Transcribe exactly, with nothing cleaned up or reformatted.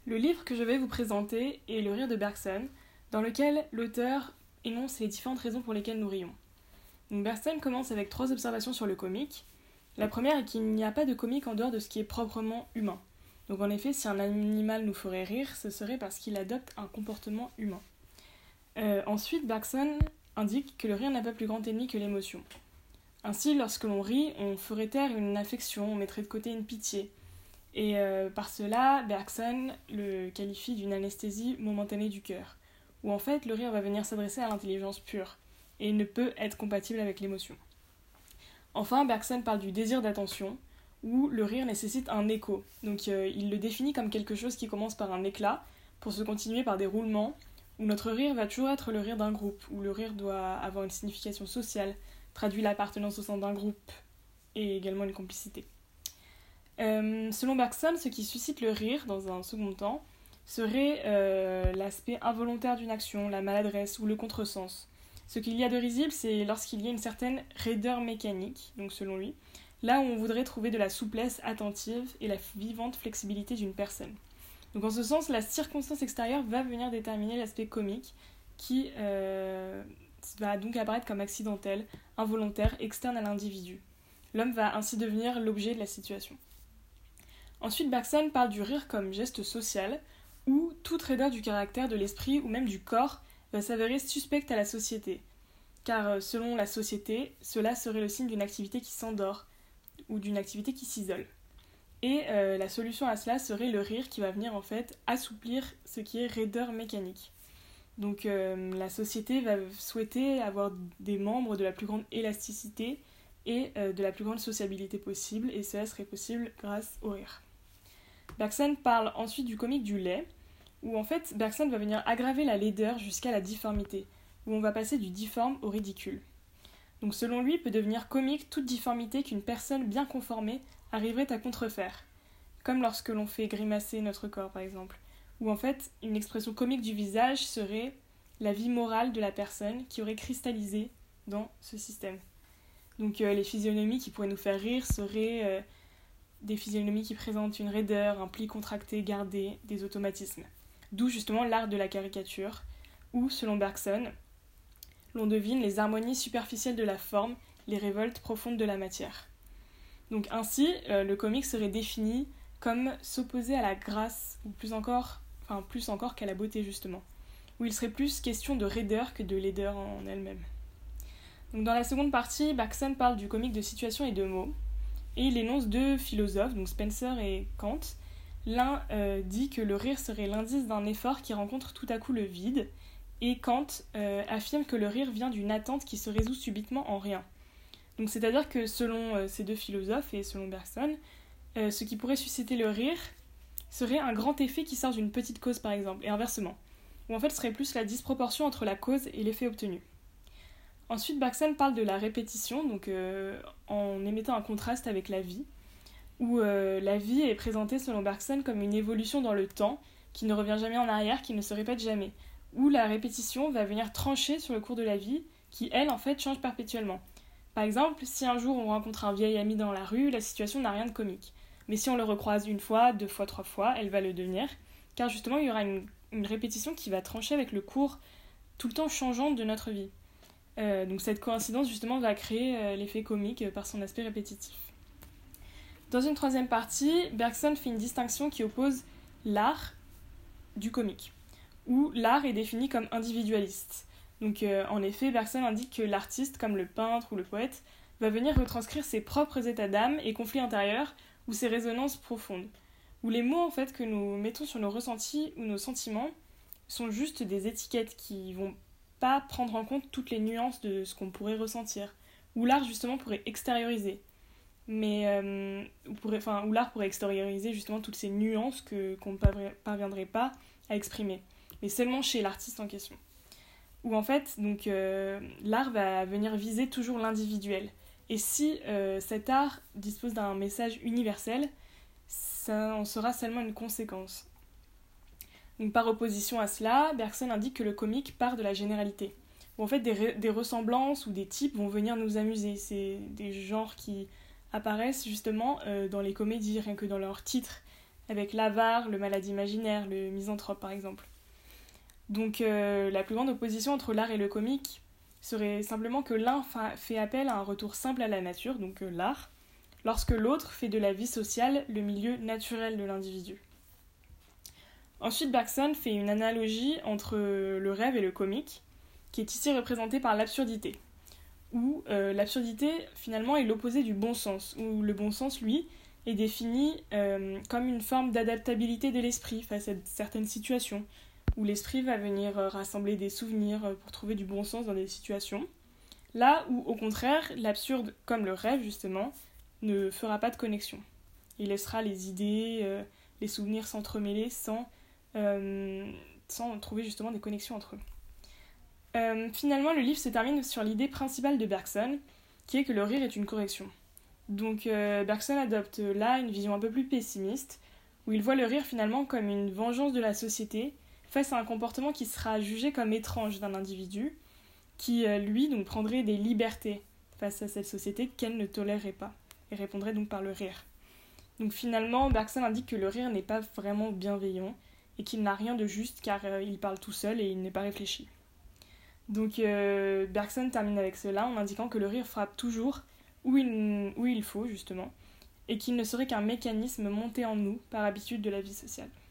Le livre que je vais vous présenter est Le rire de Bergson, dans lequel l'auteur énonce les différentes raisons pour lesquelles nous rions. Donc Bergson commence avec trois observations sur le comique. La première est qu'il n'y a pas de comique en dehors de ce qui est proprement humain. Donc en effet, si un animal nous ferait rire, ce serait parce qu'il adopte un comportement humain. Euh, ensuite, Bergson indique que le rire n'a pas plus grand ennemi que l'émotion. Ainsi, lorsque l'on rit, on ferait taire une affection, on mettrait de côté une pitié. Et euh, par cela, Bergson le qualifie d'une anesthésie momentanée du cœur, où en fait le rire va venir s'adresser à l'intelligence pure, et il ne peut être compatible avec l'émotion. Enfin, Bergson parle du désir d'attention, où le rire nécessite un écho. Donc euh, il le définit comme quelque chose qui commence par un éclat, pour se continuer par des roulements, où notre rire va toujours être le rire d'un groupe, où le rire doit avoir une signification sociale, traduit l'appartenance au sein d'un groupe, et également une complicité. Euh, selon Bergson, ce qui suscite le rire, dans un second temps, serait euh, l'aspect involontaire d'une action, la maladresse ou le contresens. Ce qu'il y a de risible, c'est lorsqu'il y a une certaine raideur mécanique, donc selon lui, là où on voudrait trouver de la souplesse attentive et la vivante flexibilité d'une personne. Donc en ce sens, la circonstance extérieure va venir déterminer l'aspect comique, qui euh, va donc apparaître comme accidentel, involontaire, externe à l'individu. L'homme va ainsi devenir l'objet de la situation. Ensuite, Bergson parle du rire comme geste social, où toute raideur du caractère, de l'esprit ou même du corps va s'avérer suspecte à la société. Car selon la société, cela serait le signe d'une activité qui s'endort ou d'une activité qui s'isole. Et euh, la solution à cela serait le rire qui va venir en fait assouplir ce qui est raideur mécanique. Donc euh, la société va souhaiter avoir des membres de la plus grande élasticité et euh, de la plus grande sociabilité possible, et cela serait possible grâce au rire. Bergson parle ensuite du comique du laid, où en fait Bergson va venir aggraver la laideur jusqu'à la difformité, où on va passer du difforme au ridicule. Donc selon lui, peut devenir comique toute difformité qu'une personne bien conformée arriverait à contrefaire, comme lorsque l'on fait grimacer notre corps par exemple, où en fait une expression comique du visage serait la vie morale de la personne qui aurait cristallisé dans ce système. Donc euh, les physionomies qui pourraient nous faire rire seraient euh, des physionomies qui présentent une raideur, un pli contracté, gardé, des automatismes. D'où justement l'art de la caricature, où, selon Bergson, l'on devine les harmonies superficielles de la forme, les révoltes profondes de la matière. Donc ainsi, euh, le comique serait défini comme s'opposer à la grâce, ou plus encore, enfin plus encore qu'à la beauté justement, où il serait plus question de raideur que de laideur en elle-même. Donc dans la seconde partie, Bergson parle du comique de situation et de mots, et il énonce deux philosophes, donc Spencer et Kant. L'un euh, dit que le rire serait l'indice d'un effort qui rencontre tout à coup le vide, et Kant euh, affirme que le rire vient d'une attente qui se résout subitement en rien. Donc c'est-à-dire que selon euh, ces deux philosophes et selon Bergson, euh, ce qui pourrait susciter le rire serait un grand effet qui sort d'une petite cause par exemple, et inversement, où en fait ce serait plus la disproportion entre la cause et l'effet obtenu. Ensuite, Bergson parle de la répétition, donc euh, en émettant un contraste avec la vie, où euh, la vie est présentée selon Bergson comme une évolution dans le temps, qui ne revient jamais en arrière, qui ne se répète jamais, où la répétition va venir trancher sur le cours de la vie, qui elle en fait change perpétuellement. Par exemple, si un jour on rencontre un vieil ami dans la rue, la situation n'a rien de comique. Mais si on le recroise une fois, deux fois, trois fois, elle va le devenir, car justement il y aura une, une répétition qui va trancher avec le cours tout le temps changeant de notre vie. Euh, donc cette coïncidence justement va créer euh, l'effet comique euh, par son aspect répétitif. Dans une troisième partie, Bergson fait une distinction qui oppose l'art du comique, où l'art est défini comme individualiste. Donc euh, en effet, Bergson indique que l'artiste, comme le peintre ou le poète, va venir retranscrire ses propres états d'âme et conflits intérieurs ou ses résonances profondes, où les mots en fait que nous mettons sur nos ressentis ou nos sentiments sont juste des étiquettes qui vont pas prendre en compte toutes les nuances de ce qu'on pourrait ressentir, où l'art justement pourrait extérioriser, mais euh, où, pourrait, enfin, où l'art pourrait extérioriser justement toutes ces nuances que, qu'on ne parviendrait pas à exprimer, mais seulement chez l'artiste en question. Où en fait, donc, euh, l'art va venir viser toujours l'individuel, et si euh, cet art dispose d'un message universel, ça en sera seulement une conséquence. Donc, par opposition à cela, Bergson indique que le comique part de la généralité, où en fait des, re- des ressemblances ou des types vont venir nous amuser. C'est des genres qui apparaissent justement euh, dans les comédies, rien que dans leur titre. avec l'avare, le malade imaginaire, le misanthrope par exemple. Donc euh, la plus grande opposition entre l'art et le comique serait simplement que l'un fa- fait appel à un retour simple à la nature, donc euh, l'art, lorsque l'autre fait de la vie sociale le milieu naturel de l'individu. Ensuite, Bergson fait une analogie entre le rêve et le comique, qui est ici représentée par l'absurdité, où euh, l'absurdité finalement est l'opposé du bon sens, où le bon sens, lui, est défini euh, comme une forme d'adaptabilité de l'esprit face à certaines situations, où l'esprit va venir rassembler des souvenirs pour trouver du bon sens dans des situations, là où, au contraire, l'absurde, comme le rêve justement, ne fera pas de connexion. Il laissera les idées, euh, les souvenirs s'entremêler sans, euh, sans trouver justement des connexions entre eux. Euh, finalement, le livre se termine sur l'idée principale de Bergson, qui est que le rire est une correction. Donc euh, Bergson adopte là une vision un peu plus pessimiste, où il voit le rire finalement comme une vengeance de la société face à un comportement qui sera jugé comme étrange d'un individu, qui euh, lui donc prendrait des libertés face à cette société qu'elle ne tolérerait pas, et répondrait donc par le rire. Donc finalement, Bergson indique que le rire n'est pas vraiment bienveillant, et qu'il n'a rien de juste car euh, il parle tout seul et il n'est pas réfléchi. Donc euh, Bergson termine avec cela en indiquant que le rire frappe toujours où il, où il faut justement, et qu'il ne serait qu'un mécanisme monté en nous par habitude de la vie sociale.